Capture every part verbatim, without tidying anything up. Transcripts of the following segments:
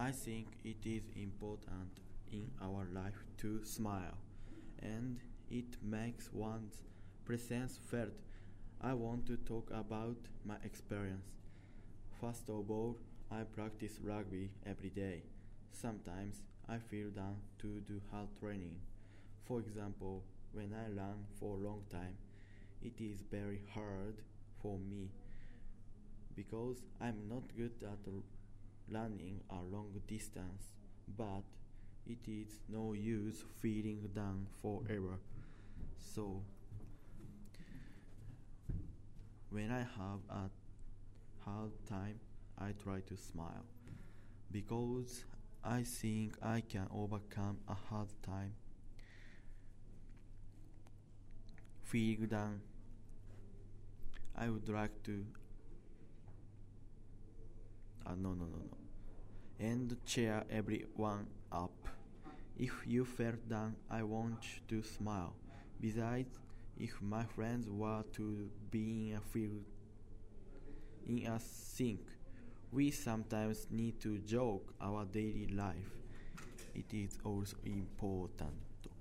I think it is important in our life to smile, and it makes one's presence felt. I want to talk about my experience. First of all, I practice rugby every day. Sometimes I feel down to do hard training. For example, when I run for a long time, it is very hard for me because I'm not good at running a long distance, but it is no use feeling down forever. So, when I have a hard time, I try to smile because I think I can overcome a hard time. Feeling down, I would like to. Uh, no, no, no, no. And cheer everyone up. If you felt down, I want you to smile. Besides, if my friends were to be in a field in a sink, we sometimes need to joke our daily life. It is also important.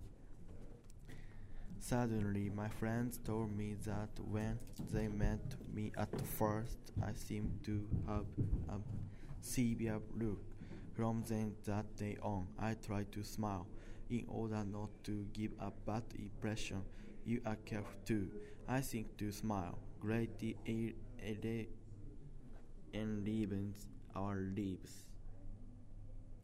Suddenly, my friends told me that when they met me at first, I seemed to have a severe look. From then that day on, I try to smile in order not to give a bad impression. You are careful too. I think to smile greatly enlivens our lives.